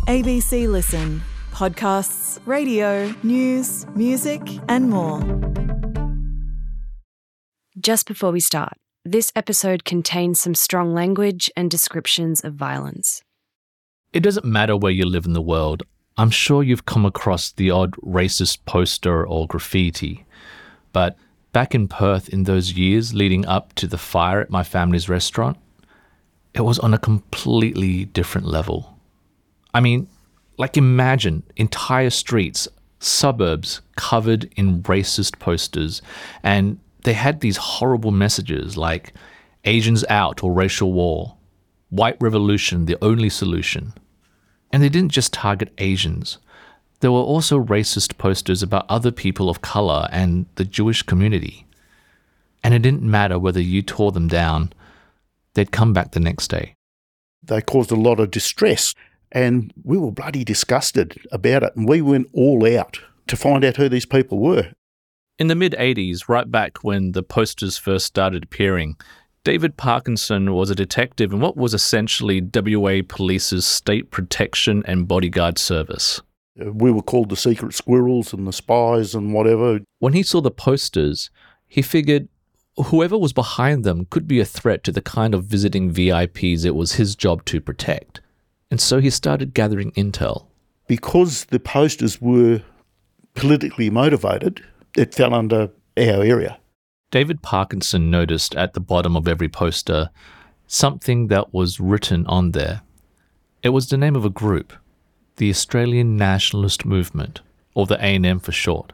ABC Listen. Podcasts, radio, news, music and more. Just before we start, this episode contains some strong language and descriptions of violence. It doesn't matter where you live in the world. I'm sure you've come across the odd racist poster or graffiti. But back in Perth in those years leading up to the fire at my family's restaurant, it was on a completely different level. I mean, imagine entire streets, suburbs covered in racist posters, and they had these horrible messages like Asians out or racial war, white revolution, the only solution. And they didn't just target Asians. There were also racist posters about other people of colour and the Jewish community. And it didn't matter whether you tore them down, they'd come back the next day. They caused a lot of distress, and we were bloody disgusted about it, and we went all out to find out who these people were. In the mid-80s, right back when the posters first started appearing, David Parkinson was a detective in what was essentially WA Police's State Protection and Bodyguard Service. We were called the Secret Squirrels and the Spies and whatever. When he saw the posters, he figured whoever was behind them could be a threat to the kind of visiting VIPs it was his job to protect. And so he started gathering intel. Because the posters were politically motivated, it fell under our area. David Parkinson noticed at the bottom of every poster something that was written on there. It was the name of a group, the Australian Nationalist Movement, or the A&M for short.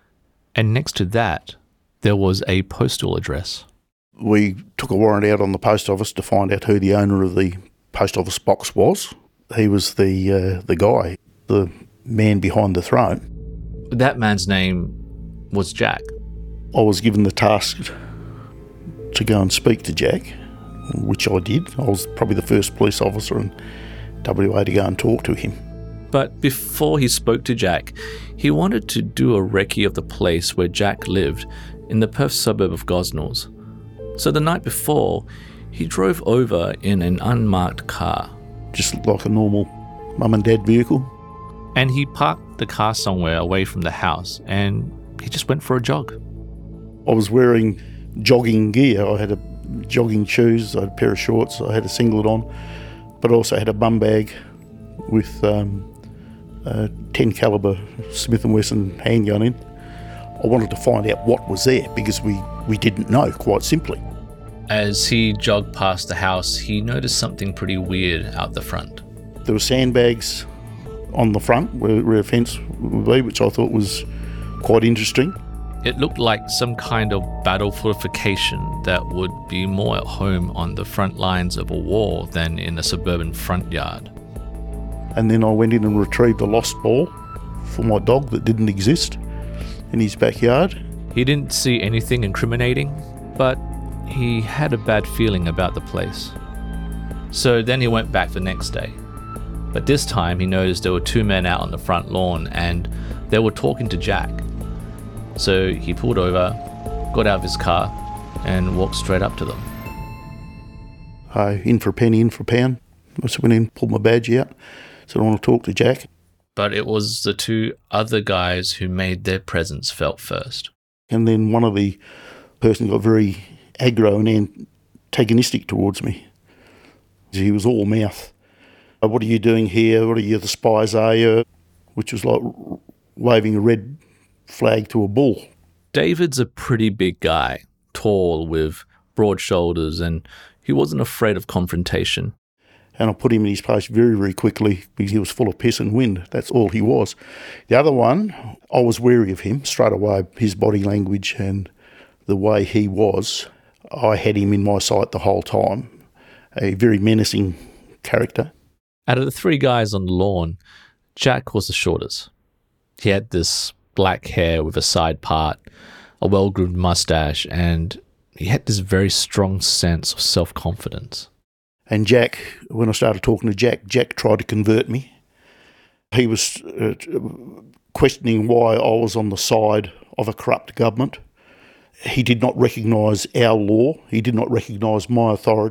And next to that, there was a postal address. We took a warrant out on the post office to find out who the owner of the post office box was. He was the guy, the man behind the throne. That man's name was Jack. I was given the task to go and speak to Jack, which I did. I was probably the first police officer in WA to go and talk to him. But before he spoke to Jack, he wanted to do a recce of the place where Jack lived in the Perth suburb of Gosnells. So the night before, he drove over in an unmarked car. Just like a normal mum and dad vehicle. And he parked the car somewhere away from the house and he just went for a jog. I was wearing jogging gear. I had jogging shoes, I had a pair of shorts, I had a singlet on, but I also had a bum bag with a 10 calibre Smith & Wesson handgun in. I wanted to find out what was there because we didn't know, quite simply. As he jogged past the house, he noticed something pretty weird out the front. There were sandbags on the front where a fence would be, which I thought was quite interesting. It looked like some kind of battle fortification that would be more at home on the front lines of a war than in a suburban front yard. And then I went in and retrieved a lost ball for my dog that didn't exist in his backyard. He didn't see anything incriminating, but he had a bad feeling about the place. So then he went back the next day. But this time he noticed there were two men out on the front lawn and they were talking to Jack. So he pulled over, got out of his car, and walked straight up to them. In for a penny, in for a pound. I just went in, pulled my badge out, said I want to talk to Jack. But it was the two other guys who made their presence felt first. And then one of the person got very aggro and antagonistic towards me. He was all mouth. What are you doing here? What are you, the spies, are you? Which was like waving a red flag to a bull. David's a pretty big guy, tall with broad shoulders, and he wasn't afraid of confrontation. And I put him in his place very, very quickly because he was full of piss and wind. That's all he was. The other one, I was wary of him straight away, his body language and the way he was. I had him in my sight the whole time, a very menacing character. Out of the three guys on the lawn, Jack was the shortest. He had this black hair with a side part, a well-groomed mustache, and he had this very strong sense of self-confidence. And Jack, when I started talking to Jack, Jack tried to convert me. He was questioning why I was on the side of a corrupt government. He did not recognise our law. He did not recognise my authority.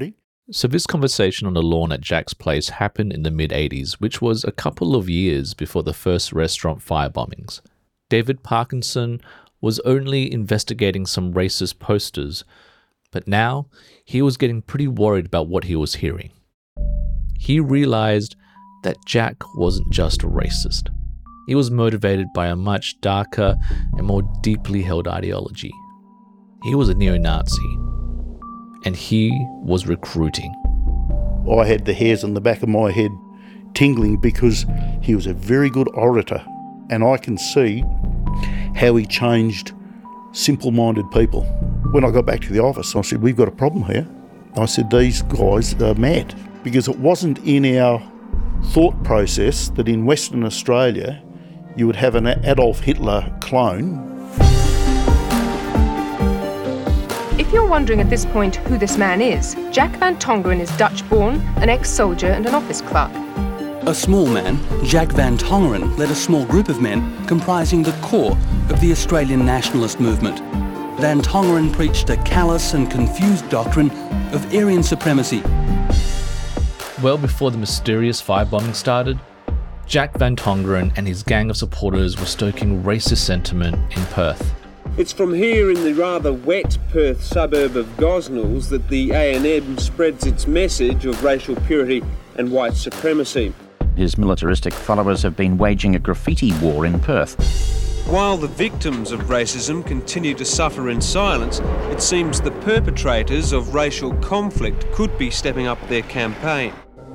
So this conversation on the lawn at Jack's place happened in the mid-80s, which was a couple of years before the first restaurant firebombings. David Parkinson was only investigating some racist posters, but now he was getting pretty worried about what he was hearing. He realized that Jack wasn't just a racist. He was motivated by a much darker and more deeply held ideology. He was a neo-Nazi, and he was recruiting. I had the hairs on the back of my head tingling because he was a very good orator, and I can see how he changed simple-minded people. When I got back to the office, I said, we've got a problem here. I said, these guys are mad, because it wasn't in our thought process that in Western Australia you would have an Adolf Hitler clone. If you're wondering at this point who this man is, Jack Van Tongeren is Dutch-born, an ex-soldier and an office clerk. A small man, Jack Van Tongeren led a small group of men comprising the core of the Australian nationalist movement. Van Tongeren preached a callous and confused doctrine of Aryan supremacy. Well before the mysterious firebombing started, Jack Van Tongeren and his gang of supporters were stoking racist sentiment in Perth. It's from here in the rather wet Perth suburb of Gosnells that the A&M spreads its message of racial purity and white supremacy. His militaristic followers have been waging a graffiti war in Perth. While the victims of racism continue to suffer in silence, it seems the perpetrators of racial conflict could be stepping up their campaign.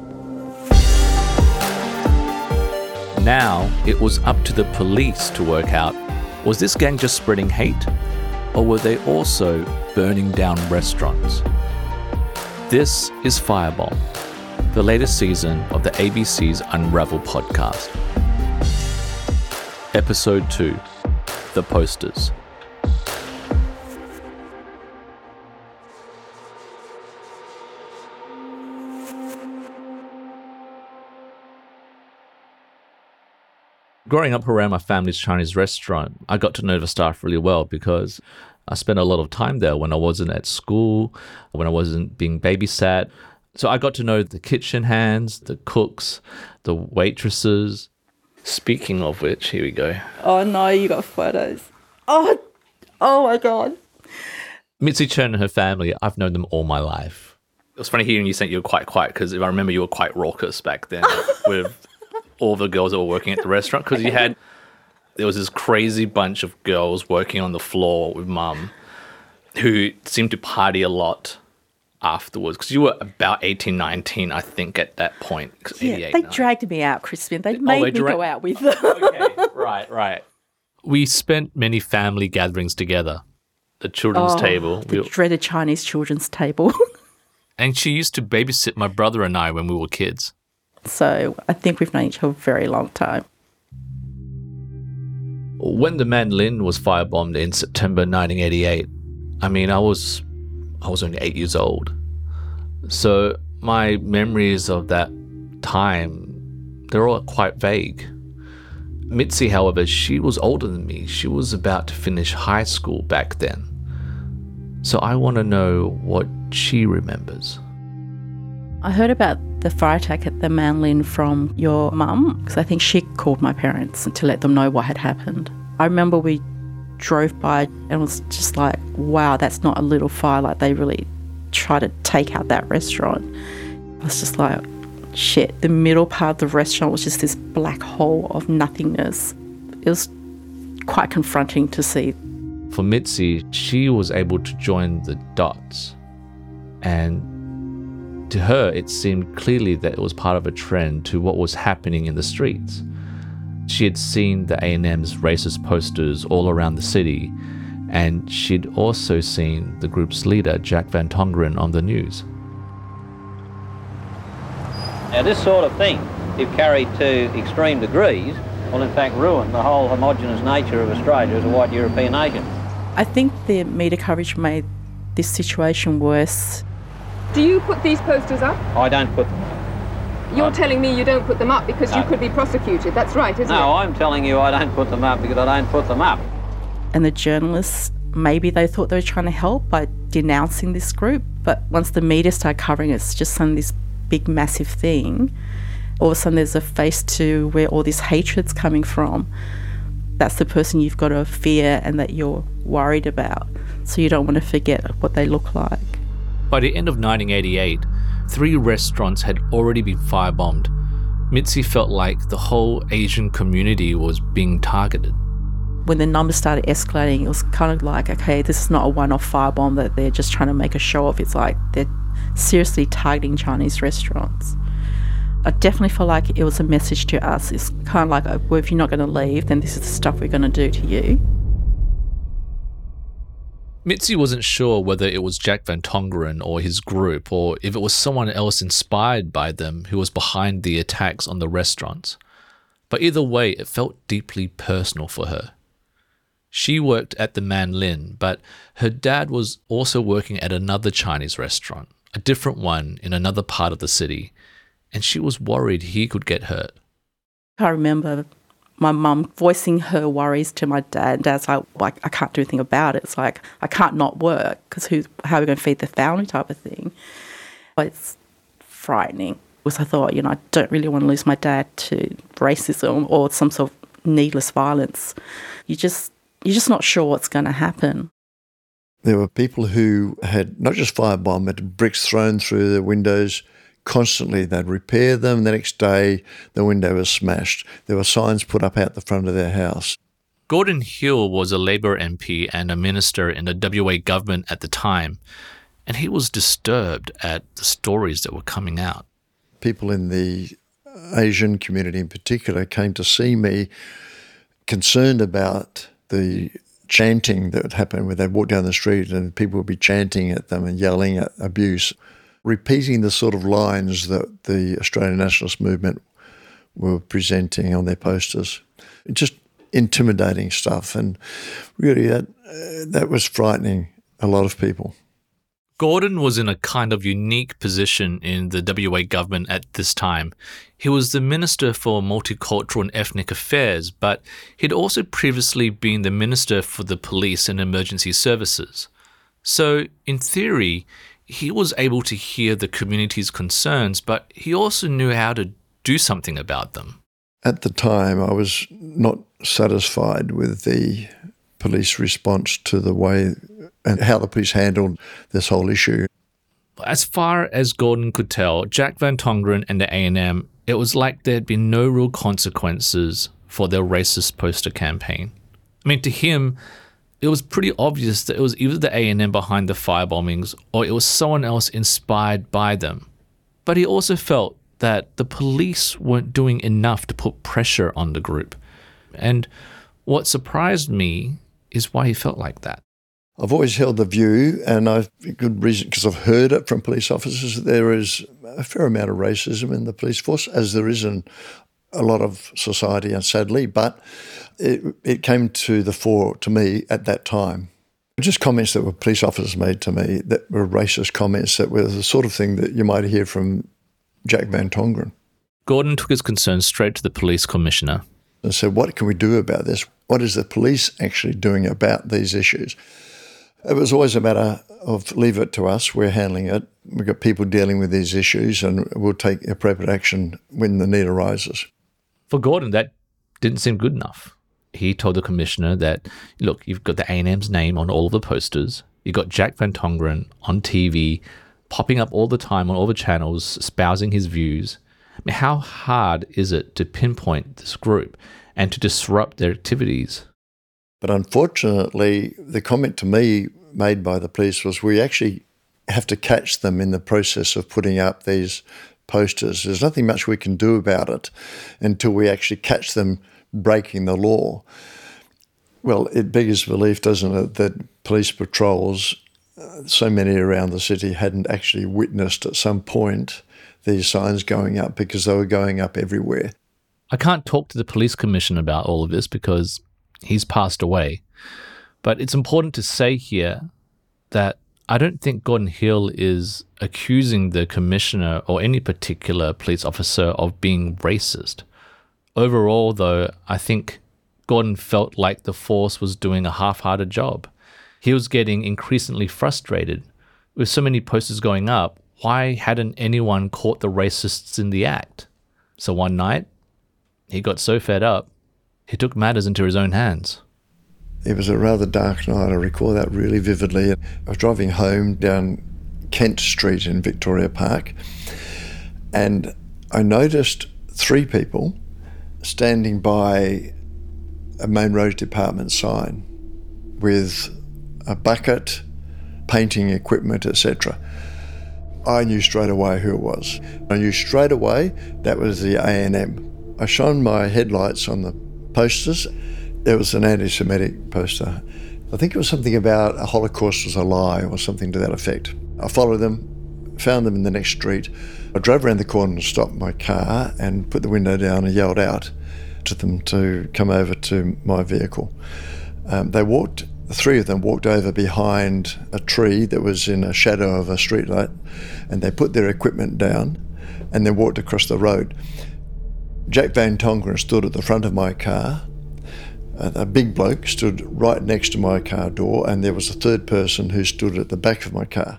Now, it was up to the police to work out, was this gang just spreading hate, or were they also burning down restaurants? This is Firebomb, the latest season of the ABC's Unravel podcast. Episode 2, The Posters. Growing up around my family's Chinese restaurant, I got to know the staff really well because I spent a lot of time there when I wasn't at school, when I wasn't being babysat. So I got to know the kitchen hands, the cooks, the waitresses. Speaking of which, here we go. Oh no, you got photos. Oh my God. Mitzi Chen and her family, I've known them all my life. It was funny hearing you saying you were quite quiet because if I remember, you were quite raucous back then with all the girls that were working at the restaurant because there was this crazy bunch of girls working on the floor with mum who seemed to party a lot afterwards because you were about 18, 19, I think, at that point. Yeah, they dragged me out, Crispin. They made me go out with them. Okay, right. We spent many family gatherings together. The children's table. The dreaded Chinese children's table. And she used to babysit my brother and I when we were kids. So I think we've known each other a very long time. When the Manlin was firebombed in September 1988, I mean, I was only 8 years old. So my memories of that time, they're all quite vague. Mitzi, however, she was older than me. She was about to finish high school back then. So I want to know what she remembers. I heard about the fire attack at the Manlin from your mum because I think she called my parents to let them know what had happened. I remember we drove by and was just like, wow, that's not a little fire. Like they really tried to take out that restaurant. I was just like, shit. The middle part of the restaurant was just this black hole of nothingness. It was quite confronting to see. For Mitzi, she was able to join the dots. And to her, it seemed clearly that it was part of a trend to what was happening in the streets. She had seen the A&M's racist posters all around the city, and she'd also seen the group's leader, Jack Van Tongeren, on the news. Now this sort of thing, if carried to extreme degrees, will in fact ruin the whole homogenous nature of Australia as a white European nation. I think the media coverage made this situation worse. Do you put these posters up? I don't put them up. You're telling me you don't put them up because you could be prosecuted. That's right, isn't it? No, I'm telling you I don't put them up because I don't put them up. And the journalists, maybe they thought they were trying to help. I denouncing this group, but once the media started covering it, it's just suddenly this big, massive thing. All of a sudden there's a face to where all this hatred's coming from. That's the person you've got to fear and that you're worried about. So you don't want to forget what they look like. By the end of 1988, 3 restaurants had already been firebombed. Mitzi felt like the whole Asian community was being targeted. When the numbers started escalating, it was kind of like, okay, this is not a one-off firebomb that they're just trying to make a show of. It's like they're seriously targeting Chinese restaurants. I definitely felt like it was a message to us. It's kind of like, well, if you're not going to leave, then this is the stuff we're going to do to you. Mitzi wasn't sure whether it was Jack Van Tongeren or his group, or if it was someone else inspired by them who was behind the attacks on the restaurants. But either way, it felt deeply personal for her. She worked at the Man Lin, but her dad was also working at another Chinese restaurant, a different one in another part of the city, and she was worried he could get hurt. I remember my mum voicing her worries to my dad. Dad's like, I can't do anything about it. It's like, I can't not work because how are we going to feed the family type of thing? But it's frightening because I thought, I don't really want to lose my dad to racism or some sort of needless violence. You're just not sure what's going to happen. There were people who had not just firebombed, but bricks thrown through the windows constantly. They'd repair them. The next day, the window was smashed. There were signs put up out the front of their house. Gordon Hill was a Labor MP and a minister in the WA government at the time, and he was disturbed at the stories that were coming out. People in the Asian community in particular came to see me concerned about the chanting that would happen where they'd walk down the street and people would be chanting at them and yelling at abuse, repeating the sort of lines that the Australian Nationalist Movement were presenting on their posters. Just intimidating stuff, and really that was frightening a lot of people. Gordon was in a kind of unique position in the WA government at this time. He was the Minister for Multicultural and Ethnic Affairs, but he'd also previously been the Minister for the Police and Emergency Services. So, in theory, he was able to hear the community's concerns, but he also knew how to do something about them. At the time, I was not satisfied with the police response to the way and how the police handled this whole issue. As far as Gordon could tell, Jack Van Tongeren and the A&M, it was like there had been no real consequences for their racist poster campaign. I mean, to him, it was pretty obvious that it was either the A&M behind the firebombings or it was someone else inspired by them. But he also felt that the police weren't doing enough to put pressure on the group. And what surprised me is why he felt like that. I've always held the view, and I've good reason because I've heard it from police officers, that there is a fair amount of racism in the police force, as there is in a lot of society, sadly, but it came to the fore to me at that time. Just comments that were police officers made to me that were racist comments that were the sort of thing that you might hear from Jack Van Tongeren. Gordon took his concerns straight to the police commissioner and said, what can we do about this? What is the police actually doing about these issues? It was always a matter of leave it to us, we're handling it. We've got people dealing with these issues and we'll take appropriate action when the need arises. For Gordon, that didn't seem good enough. He told the commissioner that, look, you've got the A&M's name on all of the posters. You've got Jack Van Tongeren on TV, popping up all the time on all the channels, espousing his views. I mean, how hard is it to pinpoint this group and to disrupt their activities? But unfortunately, the comment to me made by the police was we actually have to catch them in the process of putting up these posters. There's nothing much we can do about it until we actually catch them breaking the law. Well, it beggars belief, doesn't it, that police patrols, so many around the city, hadn't actually witnessed at some point these signs going up because they were going up everywhere. I can't talk to the police commissioner about all of this because he's passed away. But it's important to say here that I don't think Gordon Hill is accusing the commissioner or any particular police officer of being racist. Overall, though, I think Gordon felt like the force was doing a half-hearted job. He was getting increasingly frustrated. With so many posters going up, why hadn't anyone caught the racists in the act? So one night, he got so fed up, he took matters into his own hands. It was a rather dark night, I recall that really vividly. I was driving home down Kent Street in Victoria Park, and I noticed 3 people standing by a Main Roads Department sign with a bucket, painting equipment, etc. I knew straight away who it was. I knew straight away that was the A&M. I shone my headlights on the posters. There was an anti-Semitic poster. I think it was something about a Holocaust was a lie or something to that effect. I followed them, found them in the next street. I drove around the corner and stopped my car and put the window down and yelled out to them to come over to my vehicle. The 3 of them walked over behind a tree that was in a shadow of a streetlight, and they put their equipment down and then walked across the road. Jack Van Tongeren stood at the front of my car. A big bloke stood right next to my car door, and there was a 3rd person who stood at the back of my car.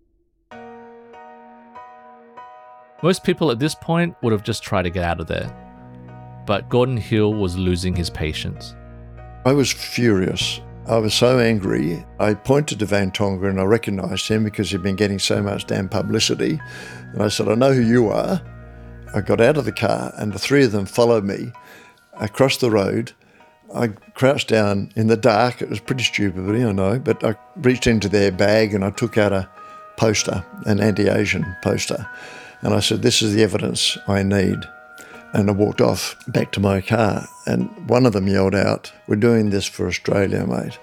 Most people at this point would have just tried to get out of there. But Gordon Hill was losing his patience. I was furious. I was so angry. I pointed to Van Tongeren and I recognised him because he'd been getting so much damn publicity. And I said, I know who you are. I got out of the car and the 3 of them followed me across the road. I crouched down in the dark. It was pretty stupid, I know, but I reached into their bag and I took out a poster, an anti-Asian poster. And I said, this is the evidence I need. And I walked off back to my car, and one of them yelled out, we're doing this for Australia, mate.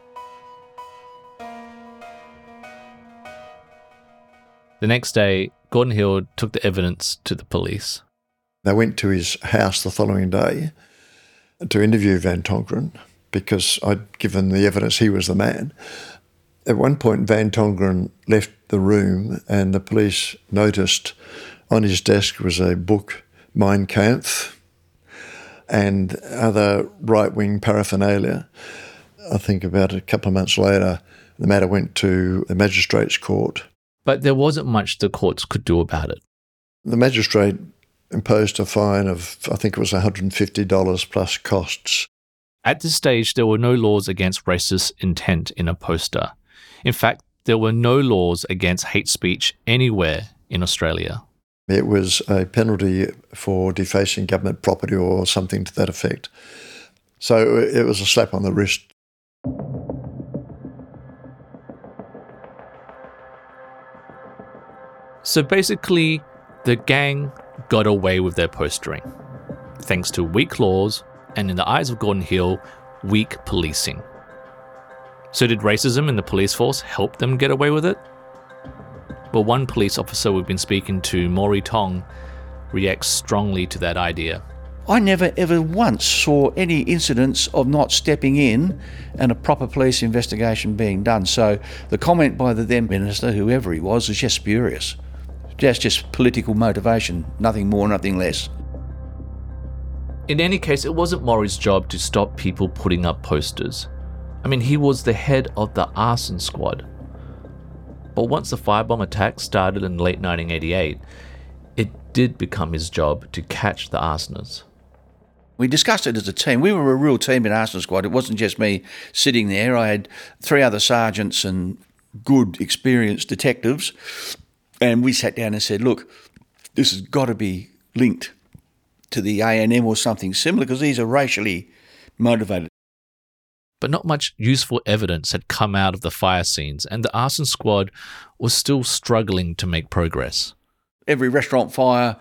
The next day, Gordon Hill took the evidence to the police. They went to his house the following day to interview Van Tongeren because I'd given the evidence he was the man. At one point, Van Tongeren left the room and the police noticed on his desk was a book, Mein Kampf, and other right-wing paraphernalia. I think about a couple of months later, the matter went to the magistrate's court. But there wasn't much the courts could do about it. The magistrate imposed a fine of, I think it was $150 plus costs. At this stage, there were no laws against racist intent in a poster. In fact, there were no laws against hate speech anywhere in Australia. It was a penalty for defacing government property or something to that effect. So it was a slap on the wrist. So basically, the gang got away with their postering, thanks to weak laws and, in the eyes of Gordon Hill, weak policing. So did racism in the police force help them get away with it? But one police officer we've been speaking to, Maury Tong, reacts strongly to that idea. I never ever once saw any incidents of not stepping in and a proper police investigation being done. So the comment by the then minister, whoever he was just spurious. That's just political motivation, nothing more, nothing less. In any case, it wasn't Maury's job to stop people putting up posters. I mean, he was the head of the arson squad. But once the firebomb attack started in late 1988, it did become his job to catch the arsoners. We discussed it as a team. We were a real team in Arson Squad. It wasn't just me sitting there. I had 3 other sergeants and good, experienced detectives. And we sat down and said, look, this has got to be linked to the A&M or something similar because these are racially motivated. But not much useful evidence had come out of the fire scenes, and the arson squad was still struggling to make progress. Every restaurant fire,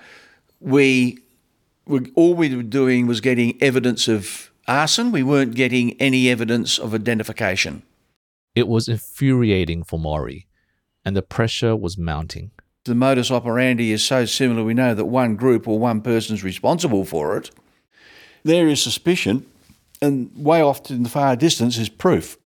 all we were doing was getting evidence of arson. We weren't getting any evidence of identification. It was infuriating for Maury, and the pressure was mounting. The modus operandi is so similar, we know that one group or one person is responsible for it. There is suspicion, and way off in the far distance is proof.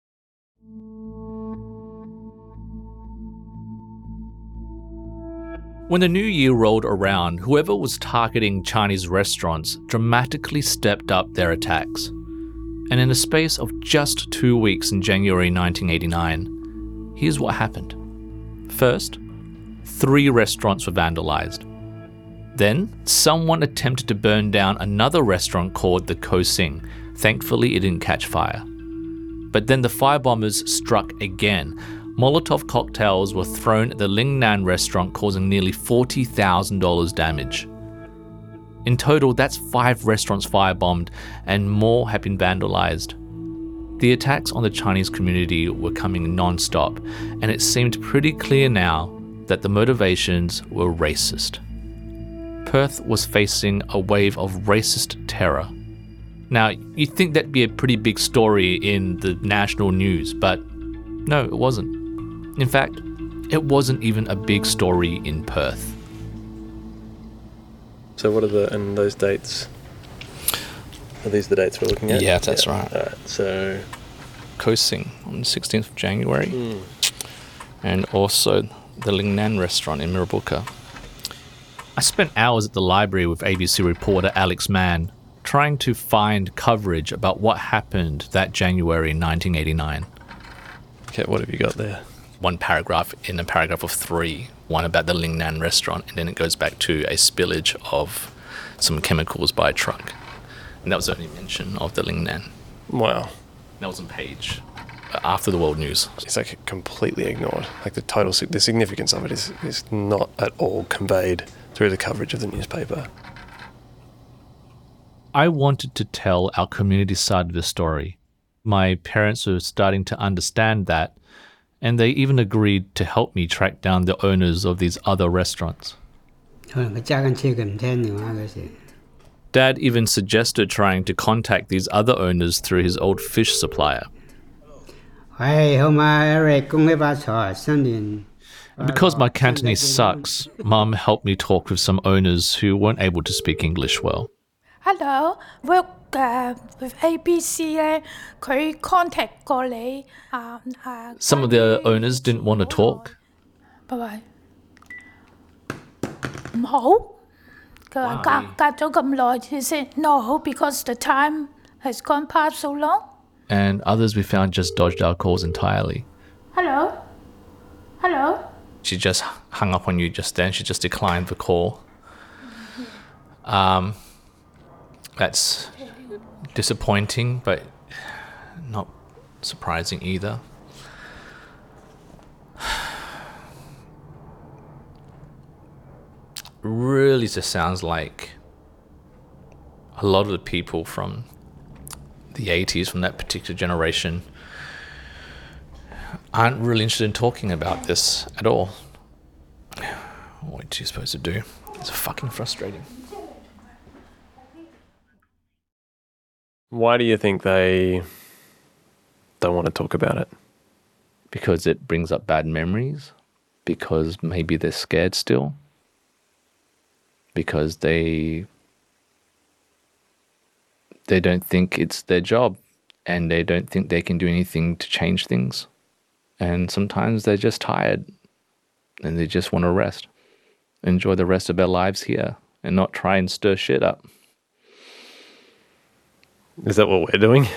When the new year rolled around, whoever was targeting Chinese restaurants dramatically stepped up their attacks. And in a space of just 2 weeks in January 1989, here's what happened. First, 3 restaurants were vandalized. Then, someone attempted to burn down another restaurant called the Ko Sing. Thankfully, it didn't catch fire. But then the firebombers struck again. Molotov cocktails were thrown at the Lingnan restaurant, causing nearly $40,000 damage. In total, that's 5 restaurants firebombed and more have been vandalized. The attacks on the Chinese community were coming non-stop, and it seemed pretty clear now that the motivations were racist. Perth was facing a wave of racist terror. Now, you'd think that'd be a pretty big story in the national news, but no, it wasn't. In fact, it wasn't even a big story in Perth. So what are those dates? Are these the dates we're looking at? Yeah, that's right. All right, so Ko Sing on the 16th of January, and also the Lingnan restaurant in Mirrabooka. I spent hours at the library with ABC reporter Alex Mann, trying to find coverage about what happened that January 1989. Okay, what have you got there? One paragraph in a paragraph of 3, one about the Lingnan restaurant, and then it goes back to a spillage of some chemicals by a truck. And that was the only mention of the Lingnan. Wow. That was on page after the world news. It's like completely ignored. Like the significance of it is not at all conveyed through the coverage of the newspaper. I wanted to tell our community side of the story. My parents were starting to understand that, and they even agreed to help me track down the owners of these other restaurants. Dad even suggested trying to contact these other owners through his old fish supplier. And because my Cantonese sucks, Mum helped me talk with some owners who weren't able to speak English well. Hello, work with ABC.佢 contact 過你 Some of the owners didn't want to talk. 唔好，佢話隔咗咁耐，he said no because the time has gone past so long. And others we found just dodged our calls entirely. Hello. She just hung up on you just then. She just declined the call. That's disappointing, but not surprising either. Really just sounds like a lot of the people from the 80s, from that particular generation, aren't really interested in talking about this at all. What are you supposed to do? It's fucking frustrating. Why do you think they don't want to talk about it? Because it brings up bad memories? Because maybe they're scared still? Because they don't think it's their job and they don't think they can do anything to change things. And sometimes they're just tired and they just want to rest. Enjoy the rest of their lives here and not try and stir shit up. Is that what we're doing?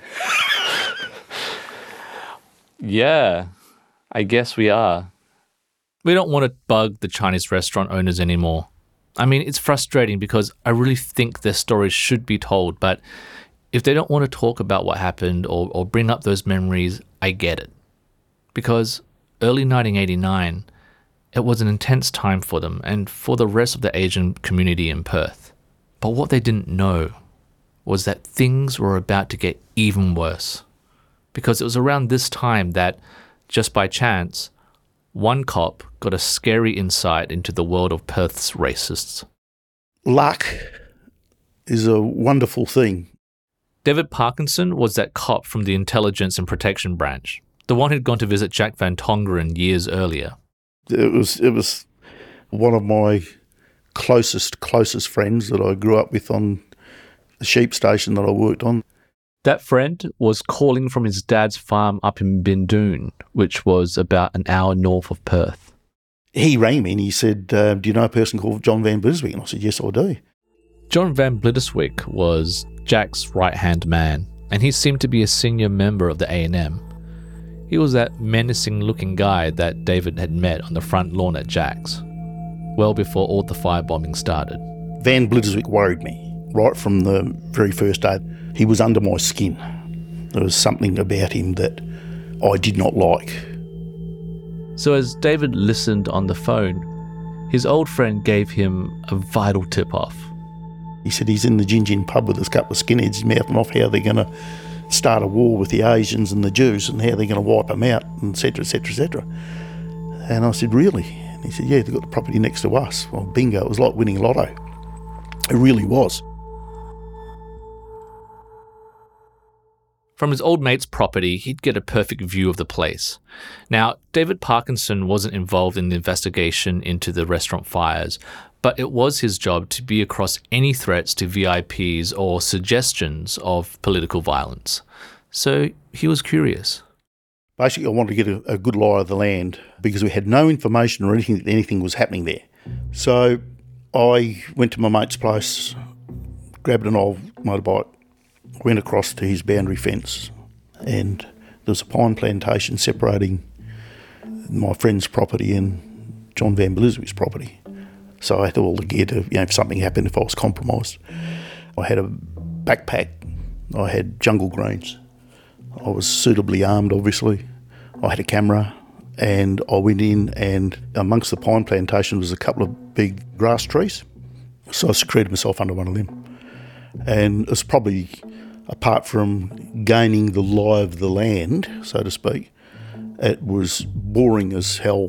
Yeah, I guess we are. We don't want to bug the Chinese restaurant owners anymore. I mean, it's frustrating because I really think their stories should be told, but if they don't want to talk about what happened or bring up those memories, I get it. Because early 1989, it was an intense time for them and for the rest of the Asian community in Perth. But what they didn't know was that things were about to get even worse. Because it was around this time that, just by chance, one cop got a scary insight into the world of Perth's racists. Luck is a wonderful thing. David Parkinson was that cop from the Intelligence and Protection Branch, the one who'd gone to visit Jack Van Tongeren years earlier. It was one of my closest friends that I grew up with on the sheep station that I worked on. That friend was calling from his dad's farm up in Bindoon, which was about an hour north of Perth. He rang me and he said, do you know a person called John Van Blitterswyk? And I said, yes, I do. John Van Blitterswyk was Jack's right-hand man. and he seemed to be a senior member of the A&M. He was that menacing-looking guy that David had met on the front lawn at Jack's, well before all the firebombing started. Van Blitterswyk worried me right from the very first day. He was under my skin. There was something about him that I did not like. So as David listened on the phone, his old friend gave him a vital tip-off. He said he's in the Gin Gin pub with a couple of skinheads mouthing off how they're going to start a war with the Asians and the Jews and how they're going to wipe them out, and et cetera, et cetera, et cetera. And I said, really? And he said, yeah, they've got the property next to us. Well, bingo, it was like winning lotto. It really was. From his old mate's property, he'd get a perfect view of the place. Now, David Parkinson wasn't involved in the investigation into the restaurant fires, but it was his job to be across any threats to VIPs or suggestions of political violence. So he was curious. Basically, I wanted to get a good lie of the land because we had no information or anything was happening there. So I went to my mate's place, grabbed an old motorbike, went across to his boundary fence, and there was a pine plantation separating my friend's property and John Van Blitterswyk's property. So I had all the gear to, if something happened, if I was compromised. I had a backpack, I had jungle greens, I was suitably armed, obviously. I had a camera, and I went in, and amongst the pine plantation was a couple of big grass trees. So I secreted myself under one of them. And it's probably, apart from gaining the lie of the land, so to speak, it was boring as hell.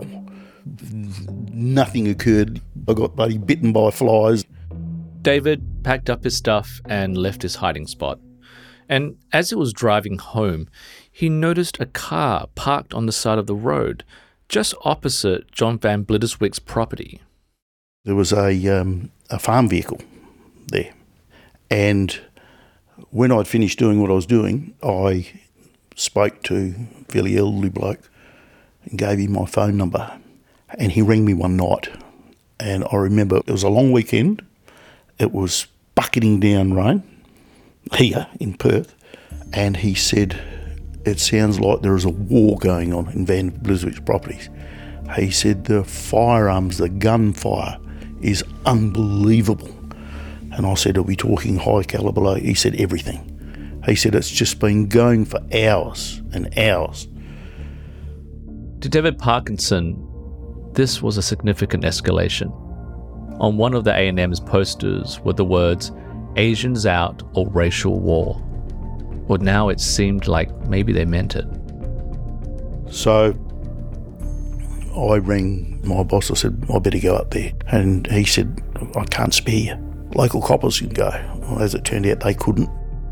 Nothing occurred. I got bloody bitten by flies. David packed up his stuff and left his hiding spot. And as he was driving home, he noticed a car parked on the side of the road, just opposite John Van Blitterswyk's property. There was a farm vehicle there. And when I'd finished doing what I was doing, I spoke to a fairly elderly bloke and gave him my phone number. And he rang me one night. And I remember it was a long weekend. It was bucketing down rain here in Perth. And he said, it sounds like there is a war going on in Van Blitterswyk's properties. He said the firearms, the gunfire is unbelievable. And I said, are we talking high calibre? He said, everything. He said, it's just been going for hours and hours. To David Parkinson, this was a significant escalation. On one of the A&M's posters were the words, Asians out or racial war. Well, now it seemed like maybe they meant it. So I rang my boss. I said, I better go up there. And he said, I can't spare you. Local coppers can go. Well, as it turned out, they couldn't.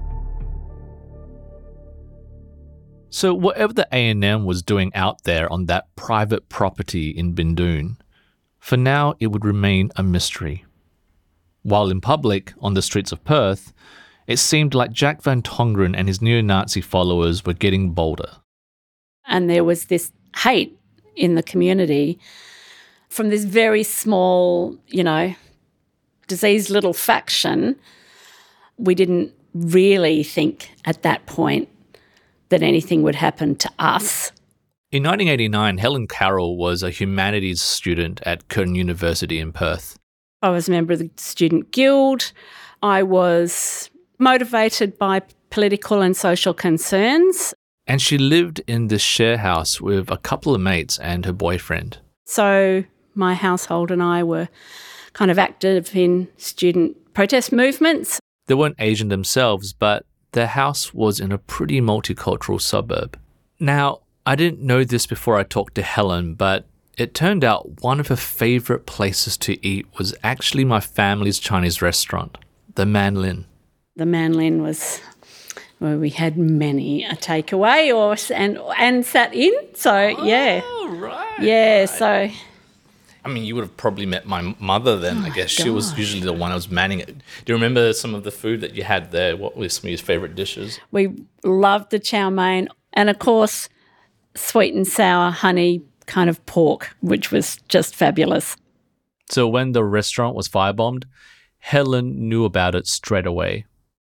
So whatever the A&M was doing out there on that private property in Bindoon, for now it would remain a mystery. While in public, on the streets of Perth, it seemed like Jack Van Tongeren and his neo-Nazi followers were getting bolder. And there was this hate in the community from this very small, diseased little faction. We didn't really think at that point that anything would happen to us. In 1989, Helen Carroll was a humanities student at Curtin University in Perth. I was a member of the Student Guild. I was motivated by political and social concerns. And she lived in this share house with a couple of mates and her boyfriend. So my household and I were kind of active in student protest movements. They weren't Asian themselves, but their house was in a pretty multicultural suburb. Now, I didn't know this before I talked to Helen, but it turned out one of her favourite places to eat was actually my family's Chinese restaurant, the Man Lin. The Man Lin was where we had many a takeaway and sat in. So, yeah. Oh, right. Yeah, right. So... I mean, you would have probably met my mother then, I guess. She was usually the one who was manning it. Do you remember some of the food that you had there? What were some of your favourite dishes? We loved the chow mein and, of course, sweet and sour honey kind of pork, which was just fabulous. So when the restaurant was firebombed, Helen knew about it straight away.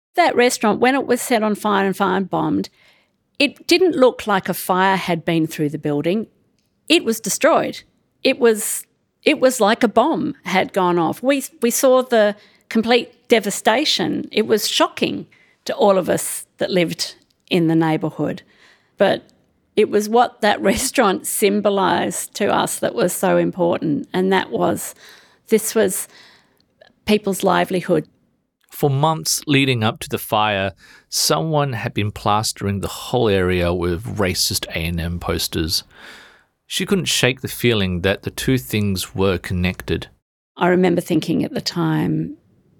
That restaurant, when it was set on fire and firebombed, it didn't look like a fire had been through the building. It was destroyed. It was like a bomb had gone off. We saw the complete devastation. It was shocking to all of us that lived in the neighbourhood. But it was what that restaurant symbolised to us that was so important, and this was people's livelihood. For months leading up to the fire, someone had been plastering the whole area with racist A&M posters. She couldn't shake the feeling that the two things were connected. I remember thinking at the time,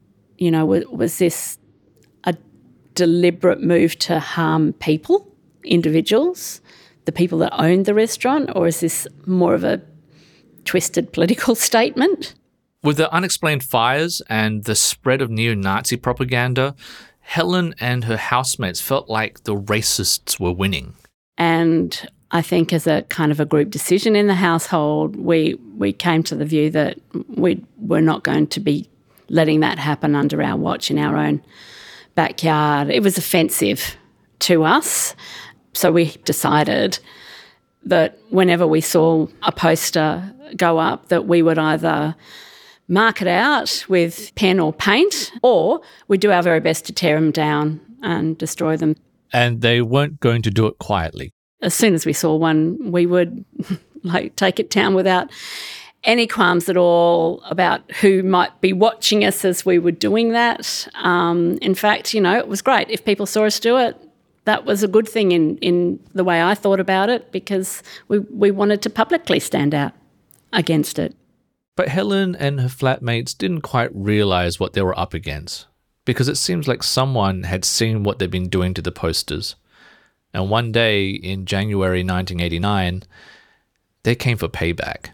was this a deliberate move to harm people, individuals, the people that owned the restaurant, or is this more of a twisted political statement? With the unexplained fires and the spread of neo-Nazi propaganda, Helen and her housemates felt like the racists were winning. And I think as a kind of a group decision in the household, we came to the view that we were not going to be letting that happen under our watch in our own backyard. It was offensive to us. So we decided that whenever we saw a poster go up, that we would either mark it out with pen or paint, or we'd do our very best to tear them down and destroy them. And they weren't going to do it quietly. As soon as we saw one, we would take it down without any qualms at all about who might be watching us as we were doing that. In fact, it was great. If people saw us do it, that was a good thing in the way I thought about it, because we wanted to publicly stand out against it. But Helen and her flatmates didn't quite realise what they were up against, because it seems like someone had seen what they'd been doing to the posters. And one day in January 1989, they came for payback.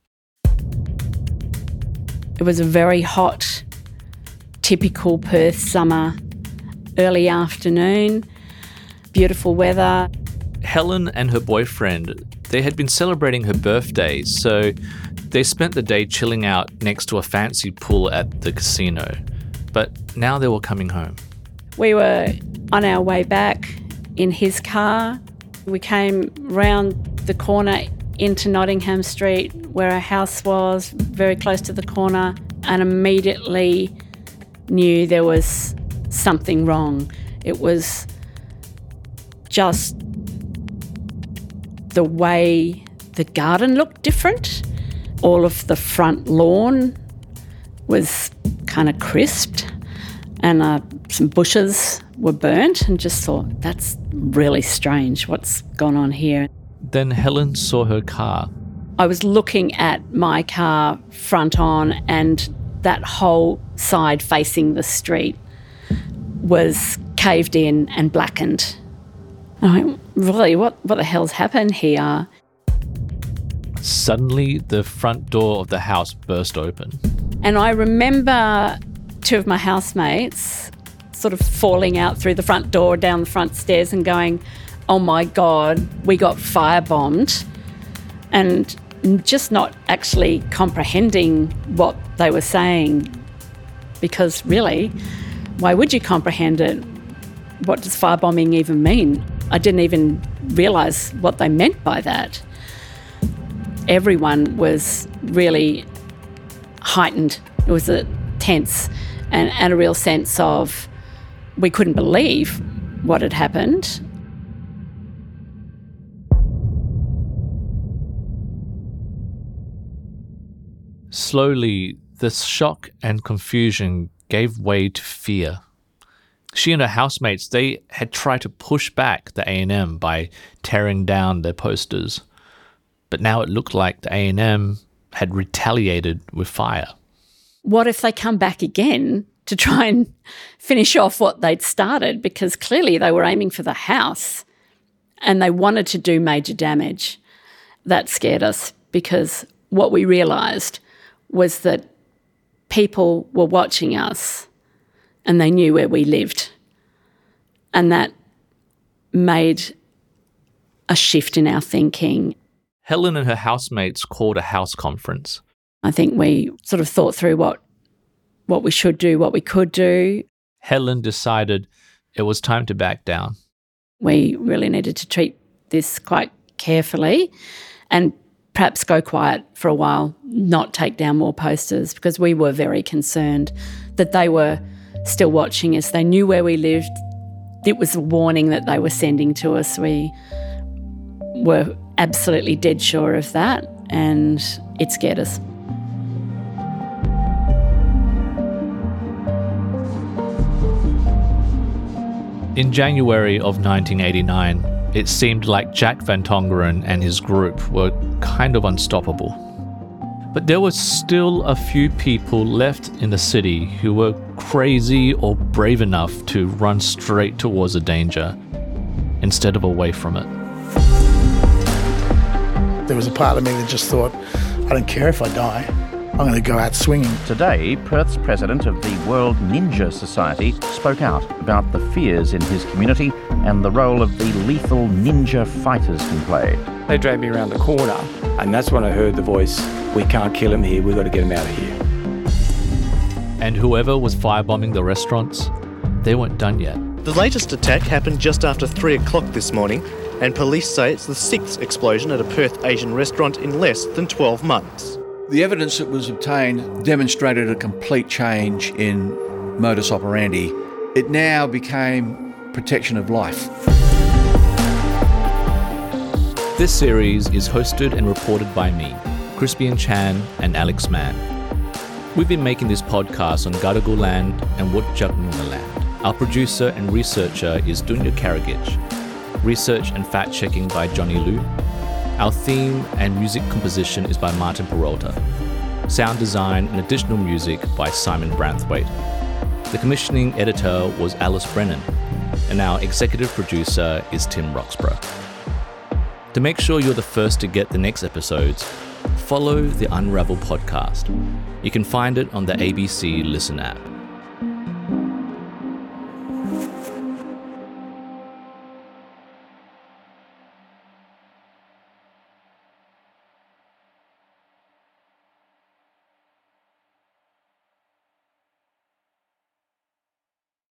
It was a very hot, typical Perth summer, early afternoon, beautiful weather. Helen and her boyfriend, they had been celebrating her birthday, so they spent the day chilling out next to a fancy pool at the casino. But now they were coming home. We were on our way back in his car. We came round the corner into Nottingham Street, where our house was, very close to the corner, and immediately knew there was something wrong. It was just the way the garden looked different. All of the front lawn was kind of crisped, and some bushes were burnt, and just thought, that's really strange. What's gone on here? Then Helen saw her car. I was looking at my car front on, and that whole side facing the street was caved in and blackened. I went, really, what the hell's happened here? Suddenly, the front door of the house burst open. And I remember two of my housemates sort of falling out through the front door, down the front stairs, and going, oh my God, we got firebombed. And just not actually comprehending what they were saying, because really, why would you comprehend it? What does firebombing even mean? I didn't even realise what they meant by that. Everyone was really heightened. It was a tense and a real sense of we couldn't believe what had happened. Slowly, the shock and confusion gave way to fear. She and her housemates, they had tried to push back the A&M by tearing down their posters. But now it looked like the A&M had retaliated with fire. What if they come back again to try and finish off what they'd started? Because clearly they were aiming for the house and they wanted to do major damage. That scared us, because what we realised was that people were watching us and they knew where we lived. And that made a shift in our thinking. Helen and her housemates called a house conference. I think we sort of thought through what we should do, what we could do. Helen decided it was time to back down. We really needed to treat this quite carefully and perhaps go quiet for a while, not take down more posters, because we were very concerned that they were still watching us. They knew where we lived. It was a warning that they were sending to us. We were absolutely dead sure of that, and it scared us. In January of 1989, it seemed like Jack Van Tongeren and his group were kind of unstoppable. But there were still a few people left in the city who were crazy or brave enough to run straight towards the danger instead of away from it. There was a part of me that just thought, I don't care if I die. I'm going to go out swinging. Today, Perth's president of the World Ninja Society spoke out about the fears in his community and the role of the lethal ninja fighters can play. They dragged me around the corner, and that's when I heard the voice, "We can't kill him here, we've got to get him out of here." And whoever was firebombing the restaurants, they weren't done yet. The latest attack happened just after 3 o'clock this morning, and police say it's the 6th explosion at a Perth Asian restaurant in less than 12 months. The evidence that was obtained demonstrated a complete change in modus operandi. It now became protection of life. This series is hosted and reported by me, Crispian Chan and Alex Mann. We've been making this podcast on Gadigal land and Whadjuk Noongar land. Our producer and researcher is Dunya Karagich. Research and fact-checking by Johnny Liu. Our theme and music composition is by Martin Peralta. Sound design and additional music by Simon Branthwaite. The commissioning editor was Alice Brennan, and our executive producer is Tim Roxburgh. To make sure you're the first to get the next episodes, follow the Unravel podcast. You can find it on the ABC Listen app.